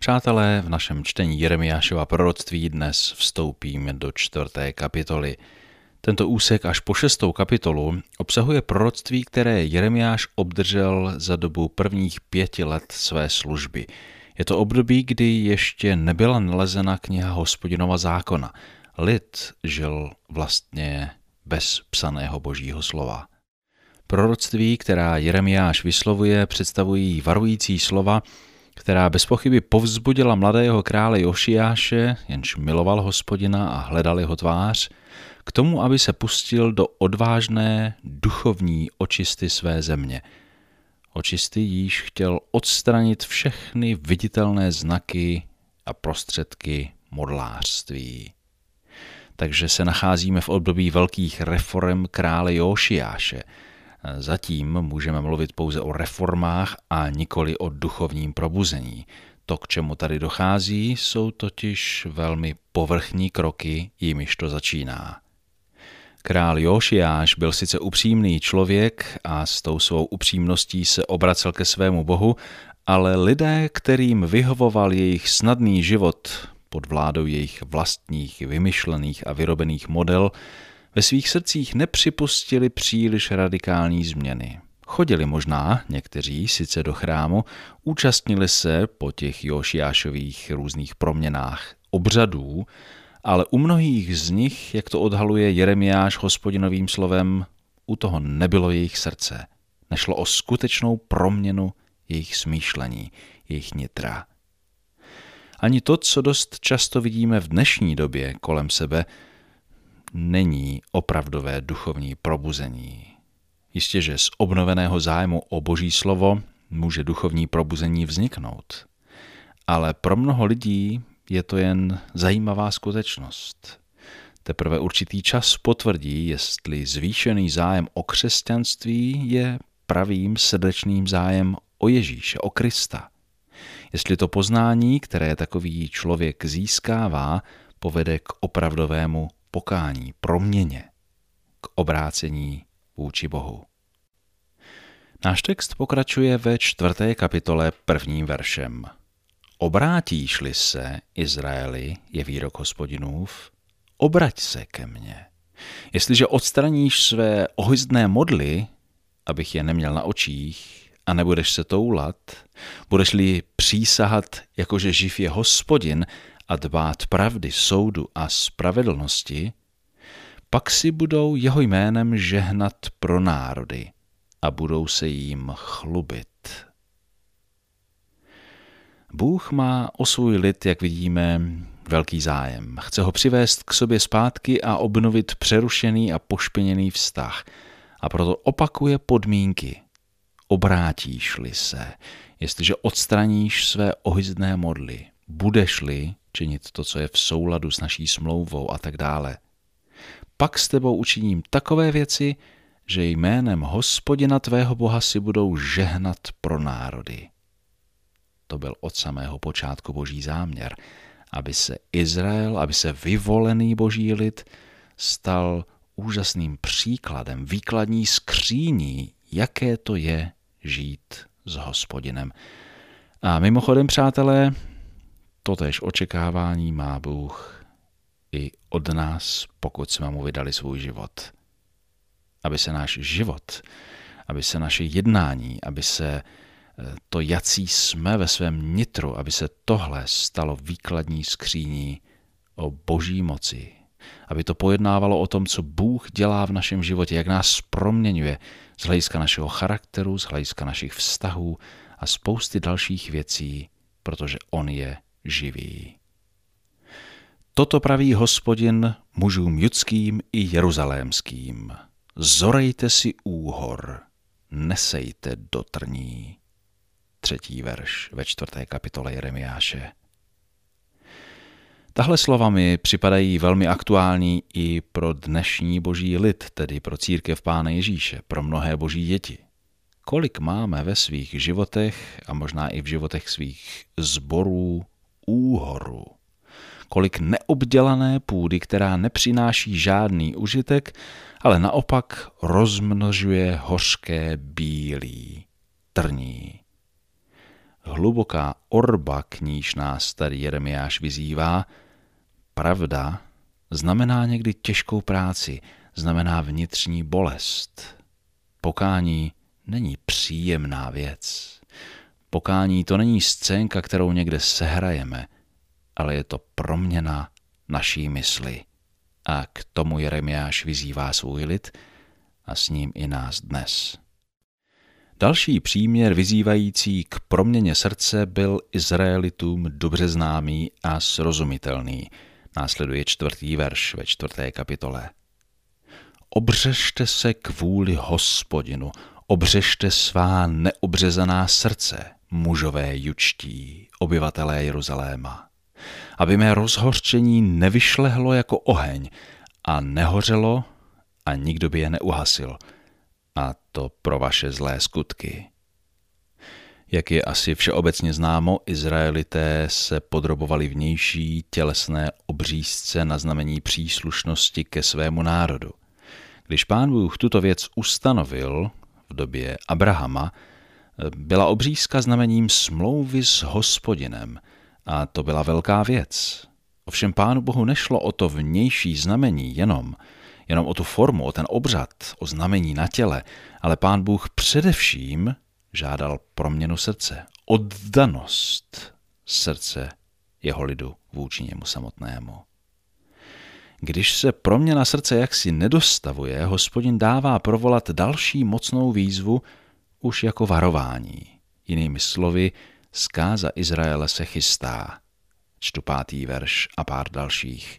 Přátelé, v našem čtení Jeremiášova proroctví dnes vstoupíme do 4. kapitoly. Tento úsek až po 6. kapitolu obsahuje proroctví, které Jeremiáš obdržel za dobu prvních 5 let své služby. Je to období, kdy ještě nebyla nalezena kniha Hospodinova zákona. Lid žil vlastně bez psaného božího slova. Proroctví, která Jeremiáš vyslovuje, představují varující slova, která bez pochyby povzbudila mladého krále Jošiáše, jenž miloval Hospodina a hledal jeho tvář, k tomu, aby se pustil do odvážné duchovní očisty své země. Očisty jíž chtěl odstranit všechny viditelné znaky a prostředky modlářství. Takže se nacházíme v období velkých reforem krále Jošiáše. Zatím můžeme mluvit pouze o reformách a nikoli o duchovním probuzení. To, k čemu tady dochází, jsou totiž velmi povrchní kroky, jimiž to začíná. Král Jošiáš byl sice upřímný člověk a s tou svou upřímností se obracel ke svému Bohu, ale lidé, kterým vyhovoval jejich snadný život pod vládou jejich vlastních vymyšlených a vyrobených model, ve svých srdcích nepřipustili příliš radikální změny. Chodili možná, někteří sice do chrámu, účastnili se po těch Jošiášových různých proměnách obřadů, ale u mnohých z nich, jak to odhaluje Jeremiáš Hospodinovým slovem, u toho nebylo jejich srdce. Nešlo o skutečnou proměnu jejich smýšlení, jejich nitra. Ani to, co dost často vidíme v dnešní době kolem sebe, není opravdové duchovní probuzení. Jistě, že z obnoveného zájmu o Boží slovo může duchovní probuzení vzniknout. Ale pro mnoho lidí je to jen zajímavá skutečnost. Teprve určitý čas potvrdí, jestli zvýšený zájem o křesťanství je pravým srdečným zájem o Ježíše, o Krista. Jestli to poznání, které takový člověk získává, povede k opravdovému pokání, proměně, k obrácení vůči Bohu. Náš text pokračuje ve 4. kapitole 1. veršem. Obrátíš-li se, Izraeli, je výrok Hospodinův, obrať se ke mně. Jestliže odstraníš své ohyzdné modly, abych je neměl na očích, a nebudeš se toulat, budeš-li přísahat, jakože živ je Hospodin, a dbát pravdy, soudu a spravedlnosti, pak si budou jeho jménem žehnat pro národy a budou se jím chlubit. Bůh má o svůj lid, jak vidíme, velký zájem. Chce ho přivést k sobě zpátky a obnovit přerušený a pošpiněný vztah. A proto opakuje podmínky. Obrátíš-li se, jestliže odstraníš své ohyzdné modly, budeš-li činit to, co je v souladu s naší smlouvou a tak dále. Pak s tebou učiním takové věci, že jménem Hospodina tvého Boha si budou žehnat pro národy. To byl od samého počátku Boží záměr, aby se Izrael, aby se vyvolený Boží lid stal úžasným příkladem, výkladní skříní, jaké to je žít s Hospodinem. A mimochodem, přátelé, totéž očekávání má Bůh i od nás, pokud jsme mu vydali svůj život. Aby se náš život, aby se naše jednání, aby se to, jací jsme ve svém nitru, aby se tohle stalo výkladní skříní o Boží moci. Aby to pojednávalo o tom, co Bůh dělá v našem životě, jak nás proměňuje z hlediska našeho charakteru, z hlediska našich vztahů a spousty dalších věcí, protože on je živý. Toto praví Hospodin mužům judským i jeruzalémským. Zorejte si úhor, nesejte do trní. 3. verš ve 4. kapitole Jeremiáše. Tahle slova mi připadají velmi aktuální i pro dnešní boží lid, tedy pro církev Pána Ježíše, pro mnohé boží děti. Kolik máme ve svých životech a možná i v životech svých sborů úhoru. Kolik neobdělané půdy, která nepřináší žádný užitek, ale naopak rozmnožuje hořké bílí, trní. hluboká orba, k níž nás tady Jeremiáš vyzývá, pravda znamená někdy těžkou práci, znamená vnitřní bolest. Pokání není příjemná věc. Pokání to není scénka, kterou někde sehrajeme, ale je to proměna naší mysli. A k tomu Jeremiáš vyzývá svůj lid a s ním i nás dnes. Další příměr vyzývající k proměně srdce byl Izraelitům dobře známý a srozumitelný. Následuje 4. verš ve 4. kapitole. Obřežte se kvůli Hospodinu, obřežte svá neobřezaná srdce, mužové jučtí, obyvatelé Jeruzaléma, aby mé rozhořčení nevyšlehlo jako oheň a nehořelo a nikdo by je neuhasil, a to pro vaše zlé skutky. Jak je asi všeobecně známo, Izraelité se podrobovali vnější tělesné obřízce na znamení příslušnosti ke svému národu. Když Pán Bůh tuto věc ustanovil v době Abrahama, byla obřízka znamením smlouvy s Hospodinem a to byla velká věc. Ovšem Pánu Bohu nešlo o to vnější znamení jenom o tu formu, o ten obřad, o znamení na těle, ale Pán Bůh především žádal proměnu srdce, oddanost srdce jeho lidu vůči němu samotnému. Když se proměna srdce jaksi nedostavuje, Hospodin dává provolat další mocnou výzvu už jako varování. Jinými slovy, zkáza Izraele se chystá. Čtu 5. verš a pár dalších.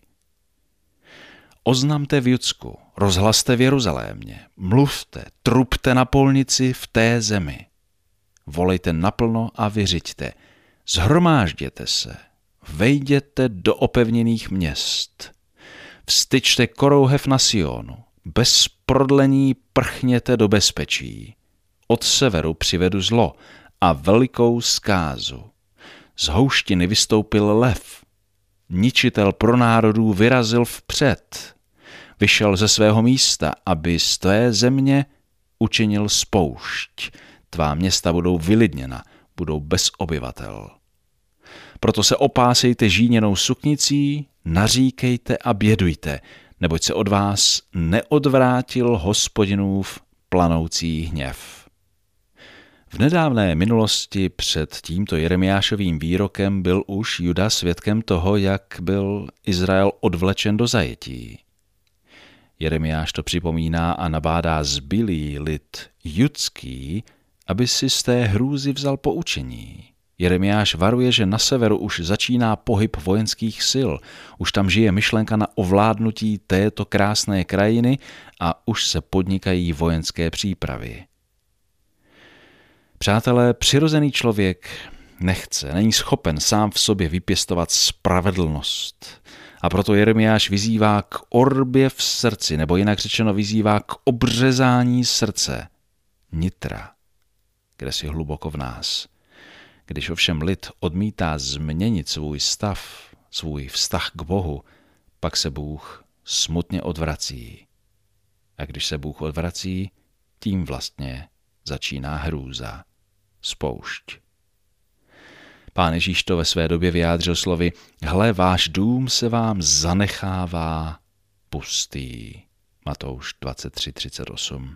Oznamte v Judsku, rozhlaste v Jeruzalémě, mluvte, trubte na polnici v té zemi. Volejte naplno a vyřiďte, shromážděte se, vejděte do opevněných měst. Vstyčte korouhev na Sionu, bez prodlení prchněte do bezpečí. Od severu přivedu zlo a velikou zkázu. Z houštiny vystoupil lev. Ničitel pro národů vyrazil vpřed. Vyšel ze svého místa, aby z tvé země učinil spoušť. Tvá města budou vylidněna, budou bez obyvatel. Proto se opásejte žíněnou suknicí, naříkejte a bědujte, neboť se od vás neodvrátil Hospodinův planoucí hněv. V nedávné minulosti před tímto Jeremiášovým výrokem byl už Juda svědkem toho, jak byl Izrael odvlečen do zajetí. Jeremiáš to připomíná a nabádá zbylý lid judský, aby si z té hrůzy vzal poučení. Jeremiáš varuje, že na severu už začíná pohyb vojenských sil, už tam žije myšlenka na ovládnutí této krásné krajiny a už se podnikají vojenské přípravy. Přátelé, přirozený člověk není schopen sám v sobě vypěstovat spravedlnost. A proto Jeremiáš vyzývá k orbě v srdci, nebo jinak řečeno vyzývá k obřezání srdce, nitra, kde si hluboko v nás. Když ovšem lid odmítá změnit svůj stav, svůj vztah k Bohu, pak se Bůh smutně odvrací. A když se Bůh odvrací, tím vlastně začíná hrůza, spoušť. Pán Ježíš to ve své době vyjádřil slovy: Hle, váš dům se vám zanechává pustý. Matouš 23:38.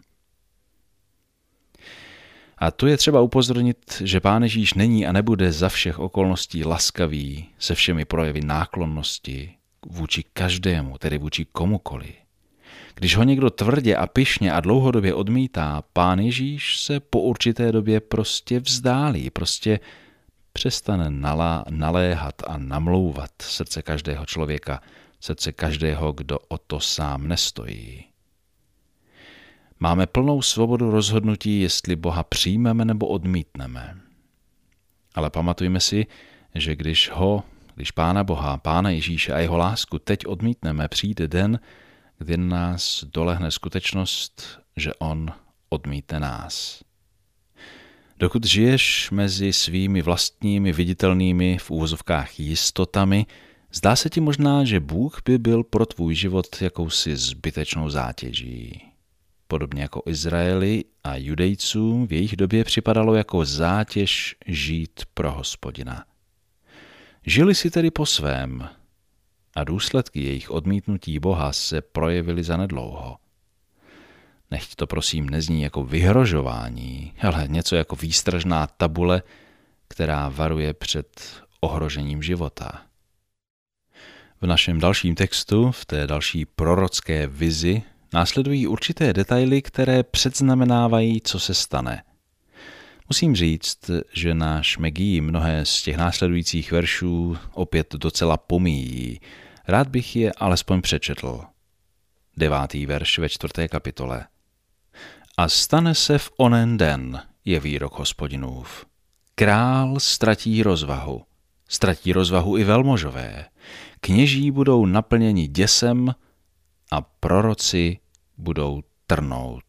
A tu je třeba upozornit, že Pán Ježíš není a nebude za všech okolností laskavý se všemi projevy náklonnosti vůči každému, tedy vůči komukoli. Když ho někdo tvrdě a pyšně a dlouhodobě odmítá, Pán Ježíš se po určité době prostě vzdálí, prostě přestane naléhat a namlouvat srdce každého člověka, srdce každého, kdo o to sám nestojí. Máme plnou svobodu rozhodnutí, jestli Boha přijmeme nebo odmítneme. Ale pamatujme si, že když Pána Boha, Pána Ježíše a jeho lásku teď odmítneme, přijde den, kdy nás dolehne skutečnost, že on odmítne nás. Dokud žiješ mezi svými vlastními viditelnými v úvozovkách jistotami, zdá se ti možná, že Bůh by byl pro tvůj život jakousi zbytečnou zátěží. podobně jako Izraeli a Judejcům v jejich době připadalo jako zátěž žít pro Hospodina. Žili si tedy po svém a důsledky jejich odmítnutí Boha se projevily zanedlouho. Nechť to prosím nezní jako vyhrožování, ale něco jako výstražná tabule, která varuje před ohrožením života. V našem dalším textu, v té další prorocké vizi, následují určité detaily, které předznamenávají, co se stane. Musím říct, že náš Megí mnohé z těch následujících veršů opět docela pomíjí. Rád bych je alespoň přečetl. 9. verš ve 4. kapitole. A stane se v onen den, je výrok Hospodinův. Král ztratí rozvahu i velmožové. Kněží budou naplněni děsem a proroci budou trnout.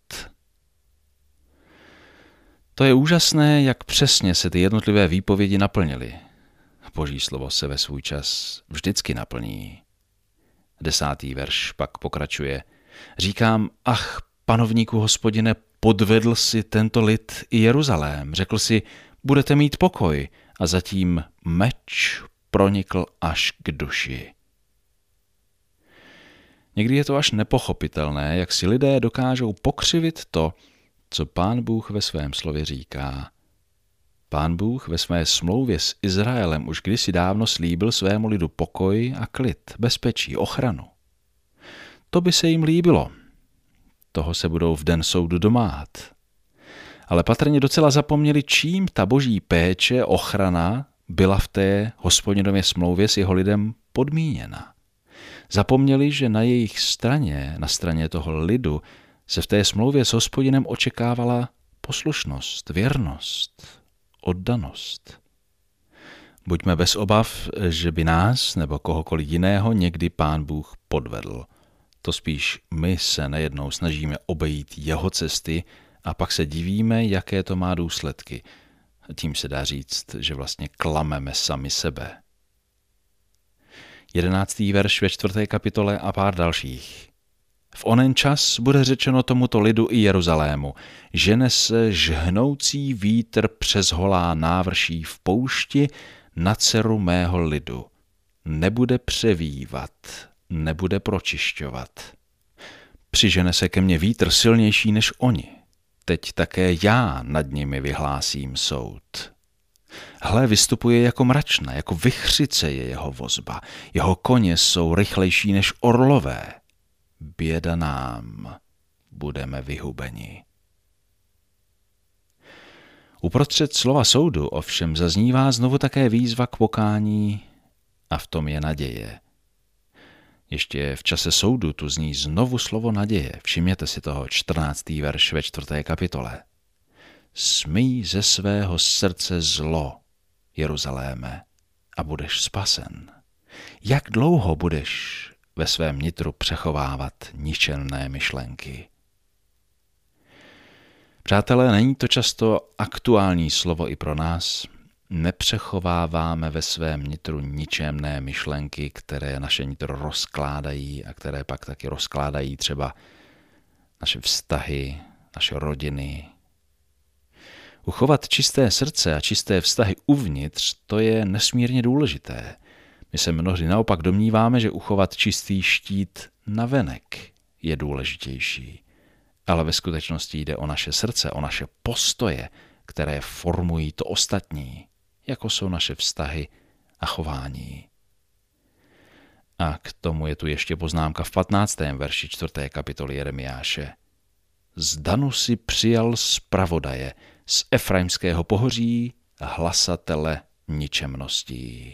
To je úžasné, jak přesně se ty jednotlivé výpovědi naplnily. Boží slovo se ve svůj čas vždycky naplní. 10. verš pak pokračuje. Říkám, ach, panovníku Hospodine, podvedl si tento lid i Jeruzalém. Řekl si, budete mít pokoj, a zatím meč pronikl až k duši. Někdy je to až nepochopitelné, jak si lidé dokážou pokřivit to, co Pán Bůh ve svém slově říká. Pán Bůh ve své smlouvě s Izraelem už kdysi dávno slíbil svému lidu pokoj a klid, bezpečí, ochranu. To by se jim líbilo. Toho se budou v den soudu domáhat. Ale patrně docela zapomněli, čím ta boží péče, ochrana byla v té Hospodinově smlouvě s jeho lidem podmíněna. Zapomněli, že na jejich straně, na straně toho lidu, se v té smlouvě s Hospodinem očekávala poslušnost, věrnost, oddanost. Buďme bez obav, že by nás nebo kohokoliv jiného někdy Pán Bůh podvedl. To spíš my se nejednou snažíme obejít jeho cesty a pak se divíme, jaké to má důsledky. Tím se dá říct, že vlastně klameme sami sebe. 11. verš ve 4. kapitole a pár dalších. V onen čas bude řečeno tomuto lidu i Jeruzalému, žene se žhnoucí vítr přes holá návrší v poušti na dceru mého lidu. Nebude převívat, nebude pročišťovat. Přižene se ke mně vítr silnější než oni. Teď také já nad nimi vyhlásím soud. Hle, vystupuje jako mračna, jako vichřice je jeho vozba. Jeho koně jsou rychlejší než orlové. Běda nám, budeme vyhubeni. Uprostřed slova soudu ovšem zaznívá znovu také výzva k pokání a v tom je naděje. Ještě v čase soudu tu zní znovu slovo naděje. Všimněte si toho 14. verš ve 4. kapitole. Smij ze svého srdce zlo, Jeruzaléme, a budeš spasen. Jak dlouho budeš ve svém nitru přechovávat ničemné myšlenky? Přátelé, není to často aktuální slovo i pro nás? Nepřechováváme ve svém nitru ničemné myšlenky, které naše nitro rozkládají a které pak taky rozkládají třeba naše vztahy, naše rodiny. Uchovat čisté srdce a čisté vztahy uvnitř, to je nesmírně důležité. My se mnohdy naopak domníváme, že uchovat čistý štít navenek je důležitější. Ale ve skutečnosti jde o naše srdce, o naše postoje, které formují to ostatní, jako jsou naše vztahy a chování. A k tomu je tu ještě poznámka v 15. verši 4. kapitoly Jeremiáše. Z Danu si přijal zpravodaje, z Efraimského pohoří hlasatele ničemností.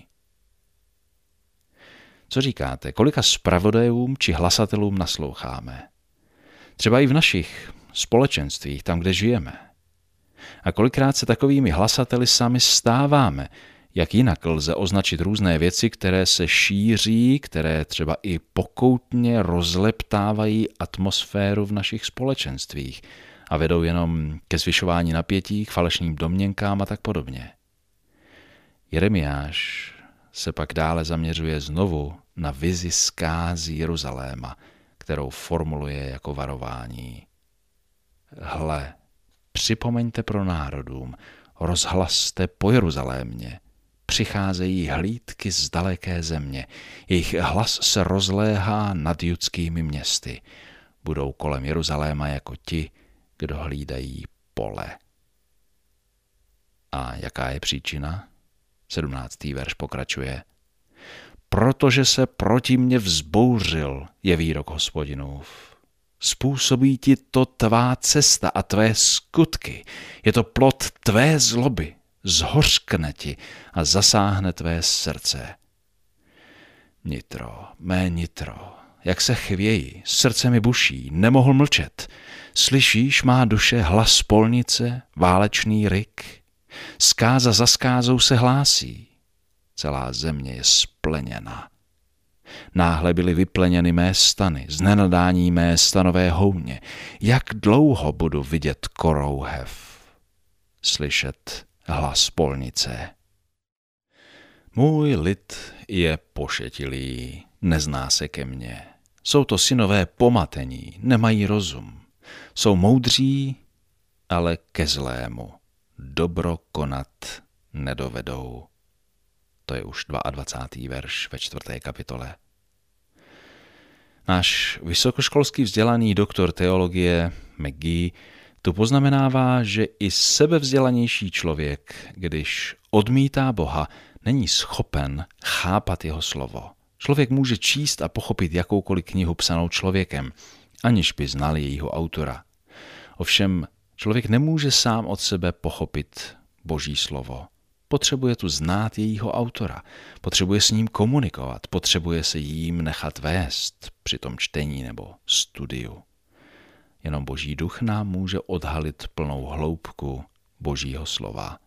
Co říkáte, kolika zpravodajům či hlasatelům nasloucháme? Třeba i v našich společenstvích, tam, kde žijeme. A kolikrát se takovými hlasateli sami stáváme, jak jinak lze označit různé věci, které se šíří, které třeba i pokoutně rozleptávají atmosféru v našich společenstvích a vedou jenom ke zvyšování napětí, k falešným domněnkám a tak podobně. Jeremiáš se pak dále zaměřuje znovu na vizi zkázy Jeruzaléma, kterou formuluje jako varování. Hle, připomeňte pro národům, rozhlaste po Jeruzalémě. Přicházejí hlídky z daleké země, jejich hlas se rozléhá nad judskými městy. Budou kolem Jeruzaléma jako ti, kdo hlídají pole. A jaká je příčina? 17. verš pokračuje. Protože se proti mně vzbouřil, je výrok Hospodinův. Způsobí ti to tvá cesta a tvé skutky. Je to plod tvé zloby. Zhořkne ti a zasáhne tvé srdce. Nitro, mé nitro, jak se chvěji, srdce mi buší, nemohl mlčet. Slyšíš, má duše, hlas polnice, válečný ryk? Zkáza za skázou se hlásí. Celá země je spleněna. Náhle byly vypleněny mé stany, z nenadání mé stanové houně. Jak dlouho budu vidět korouhev? Slyšet hlas polnice. Můj lid je pošetilý, nezná se ke mně. Jsou to synové pomatení, nemají rozum. Jsou moudří, ale ke zlému. Dobro konat nedovedou. To je už 22. verš ve 4. kapitole. Náš vysokoškolský vzdělaný doktor teologie McGee tu poznamenává, že i sebevzdělanější člověk, když odmítá Boha, není schopen chápat jeho slovo. Člověk může číst a pochopit jakoukoliv knihu psanou člověkem, aniž by znal jejího autora. Ovšem, člověk nemůže sám od sebe pochopit Boží slovo. Potřebuje tu znát jejího autora, potřebuje s ním komunikovat, potřebuje se jím nechat vést při tom čtení nebo studiu. Jenom Boží duch nám může odhalit plnou hloubku Božího slova.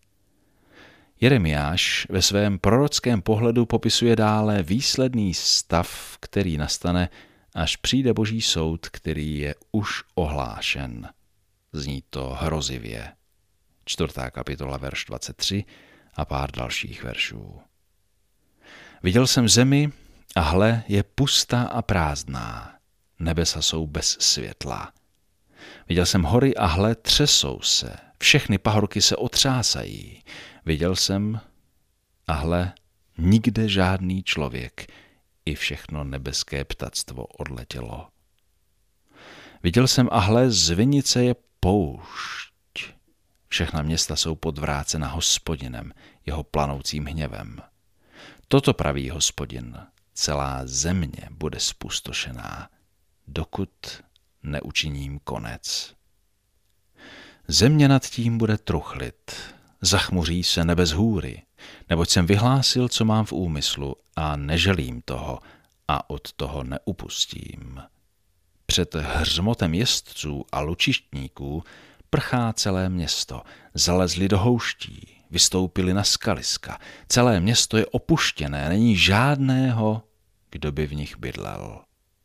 Jeremiáš ve svém prorockém pohledu popisuje dále výsledný stav, který nastane, až přijde Boží soud, který je už ohlášen. Zní to hrozivě. 4. kapitola, verš 23 a pár dalších veršů. Viděl jsem zemi a hle, je pustá a prázdná. Nebesa jsou bez světla. Viděl jsem hory a hle, třesou se. Všechny pahorky se otřásají. Viděl jsem a hle, nikde žádný člověk. I všechno nebeské ptactvo odletělo. Viděl jsem a hle, z vinice je poušť. Všechna města jsou podvrácena Hospodinem, jeho planoucím hněvem. Toto praví Hospodin, celá země bude zpustošená, dokud neučiním konec. Země nad tím bude truchlit, zachmuří se nebe z hůry, neboť jsem vyhlásil, co mám v úmyslu a neželím toho a od toho neupustím. Před hřmotem jezdců a lučištníků prchá celé město, zalezli do houští, vystoupili na skaliska. Celé město je opuštěné, není žádného, kdo by v nich bydlel.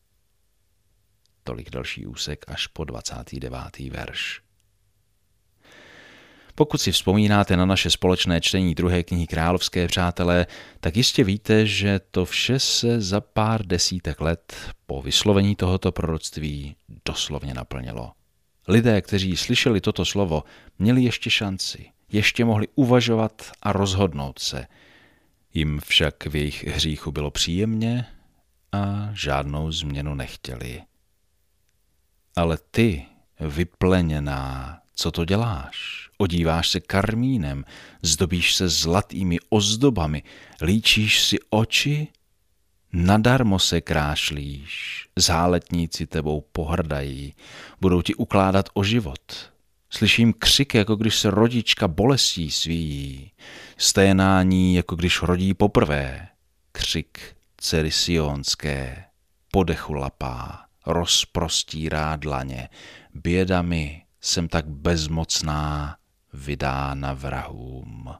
Tolik další úsek až po 29. verš. Pokud si vzpomínáte na naše společné čtení 2. knihy Královské, přátelé, tak jistě víte, že to vše se za pár desítek let po vyslovení tohoto proroctví doslovně naplnilo. Lidé, kteří slyšeli toto slovo, měli ještě šanci, ještě mohli uvažovat a rozhodnout se. Jim však v jejich hříchu bylo příjemně a žádnou změnu nechtěli. Ale ty, vypleněná, co to děláš? Odíváš se karmínem, zdobíš se zlatými ozdobami, líčíš si oči? Nadarmo se krášlíš, záletníci tebou pohrdají, budou ti ukládat o život. Slyším křik, jako když se rodička bolestí svíjí, sténání, jako když rodí poprvé, křik dcery sionské, po dechu lapá, rozprostírá dlaně, běda mi, jsem tak bezmocná, vydána vrahům.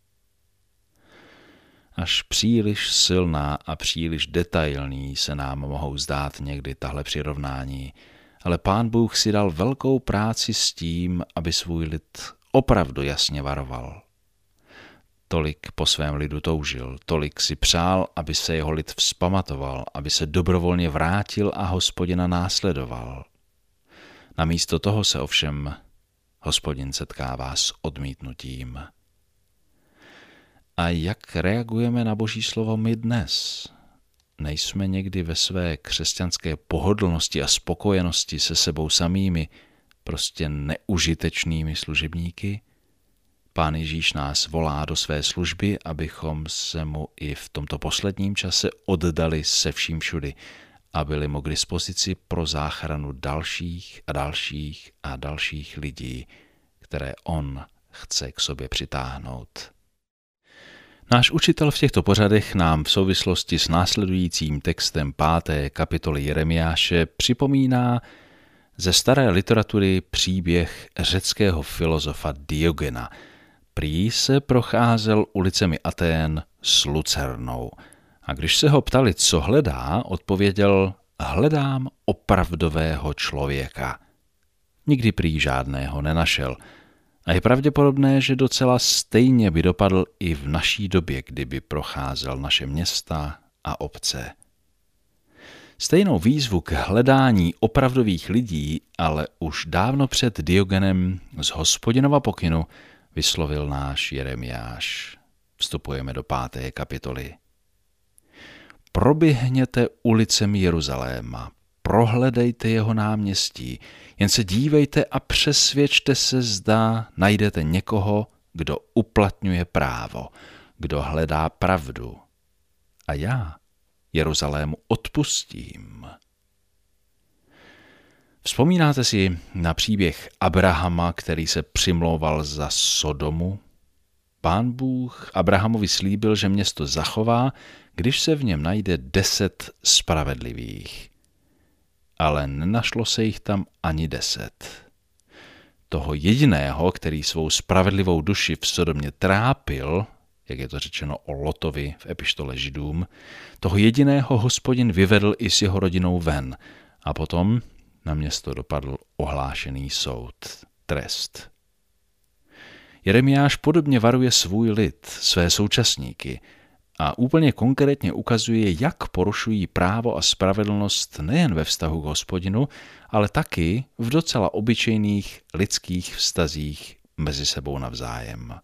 Až příliš silná a příliš detailní se nám mohou zdát někdy tahle přirovnání, ale Pán Bůh si dal velkou práci s tím, aby svůj lid opravdu jasně varoval. Tolik po svém lidu toužil, tolik si přál, aby se jeho lid vzpamatoval, aby se dobrovolně vrátil a Hospodina následoval. Namísto toho se ovšem Hospodin setkává s odmítnutím. A jak reagujeme na Boží slovo my dnes? Nejsme někdy ve své křesťanské pohodlnosti a spokojenosti se sebou samými prostě neužitečnými služebníky? Pán Ježíš nás volá do své služby, abychom se mu i v tomto posledním čase oddali se vším všudy a byli mu k dispozici pro záchranu dalších a dalších a dalších lidí, které on chce k sobě přitáhnout. Náš učitel v těchto pořadech nám v souvislosti s následujícím textem 5. kapitoly Jeremiáše připomíná ze staré literatury příběh řeckého filozofa Diogena. Prý se procházel ulicemi Atén s lucernou a když se ho ptali, co hledá, odpověděl: hledám opravdového člověka. Nikdy prý žádného nenašel. A je pravděpodobné, že docela stejně by dopadl i v naší době, kdyby procházel naše města a obce. Stejnou výzvu k hledání opravdových lidí, ale už dávno před Diogenem z Hospodinova pokynu vyslovil náš Jeremiáš. Vstupujeme do 5. kapitoly. Proběhněte ulicemi Jeruzaléma, prohledejte jeho náměstí, jen se dívejte a přesvědčte se, zda najdete někoho, kdo uplatňuje právo, kdo hledá pravdu. A já Jeruzalému odpustím. Vzpomínáte si na příběh Abrahama, který se přimlouval za Sodomu? Pán Bůh Abrahamovi slíbil, že město zachová, když se v něm najde 10 spravedlivých. Ale nenašlo se jich tam ani 10. Toho jediného, který svou spravedlivou duši v Sodomě trápil, jak je to řečeno o Lotovi v epištole Židům, toho jediného Hospodin vyvedl i s jeho rodinou ven a potom na město dopadl ohlášený soud, trest. Jeremiáš podobně varuje svůj lid, své současníky a úplně konkrétně ukazuje, jak porušují právo a spravedlnost nejen ve vztahu k Hospodinu, ale taky v docela obyčejných lidských vztazích mezi sebou navzájem.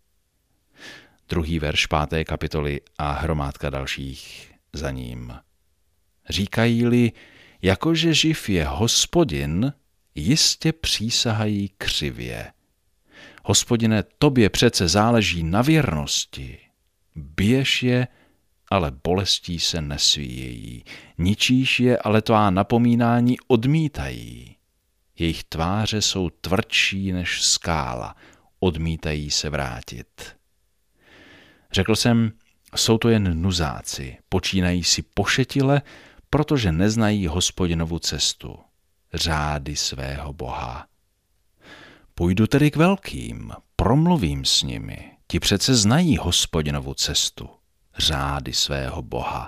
2. verš 5. kapitoly a hromádka dalších za ním. Říkají-li, jakože živ je Hospodin, jistě přísahají křivě. Hospodine, tobě přece záleží na věrnosti. Biješ je, ale bolestí se nesvíjejí. Ničíš je, ale tvá napomínání odmítají. Jejich tváře jsou tvrdší než skála, odmítají se vrátit. Řekl jsem, jsou to jen nuzáci, počínají si pošetile, protože neznají Hospodinovu cestu, řády svého Boha. Půjdu tedy k velkým, promluvím s nimi, ti přece znají Hospodinovu cestu, řády svého Boha.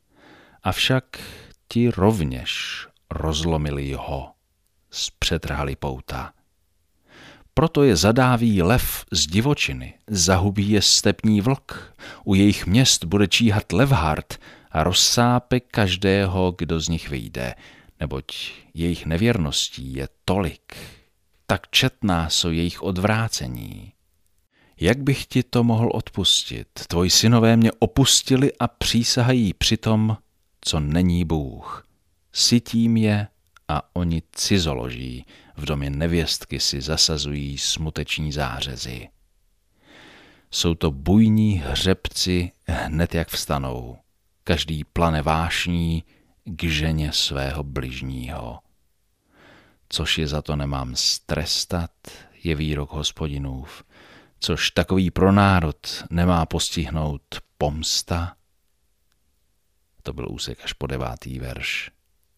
Avšak ti rovněž rozlomili ho, zpřetrhali pouta. Proto je zadáví lev z divočiny, zahubí je stepní vlk, u jejich měst bude číhat levhart a rozsápe každého, kdo z nich vyjde, neboť jejich nevěrností je tolik, tak četná jsou jejich odvrácení. Jak bych ti to mohl odpustit? Tvoji synové mě opustili a přísahají při tom, co není Bůh. Sytím je a oni cizoloží, v domě nevěstky si zasazují smuteční zářezy. Jsou to bujní hřebci hned jak vstanou, každý plane vášní k ženě svého bližního. Což je za to nemám strestat, je výrok Hospodinův, což takový pro národ nemá postihnout pomsta. To byl úsek až po 9. verš.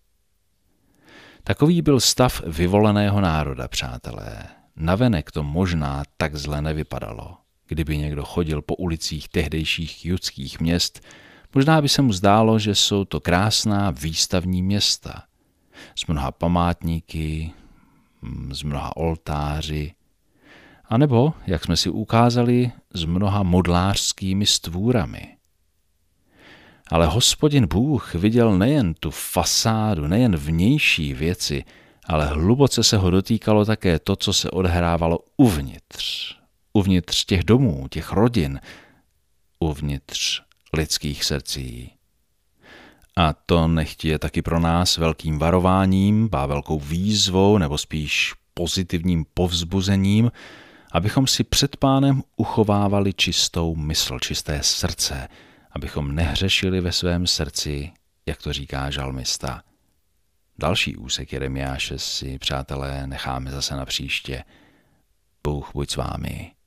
Takový byl stav vyvoleného národa, přátelé. Navenek to možná tak zle nevypadalo. Kdyby někdo chodil po ulicích tehdejších judských měst, možná by se mu zdálo, že jsou to krásná výstavní města. S mnoha památníky, s mnoha oltáři, anebo, jak jsme si ukázali, s mnoha modlářskými stvůrami. Ale Hospodin Bůh viděl nejen tu fasádu, nejen vnější věci, ale hluboce se ho dotýkalo také to, co se odehrávalo uvnitř těch domů, těch rodin, uvnitř lidských srdcí. A to nechť je taky pro nás velkým varováním, ba velkou výzvou, nebo spíš pozitivním povzbuzením, abychom si před Pánem uchovávali čistou mysl, čisté srdce, abychom nehřešili ve svém srdci, jak to říká žalmista. Další úsek Jeremiáše si, přátelé, necháme zase na příště. Bůh buď s vámi.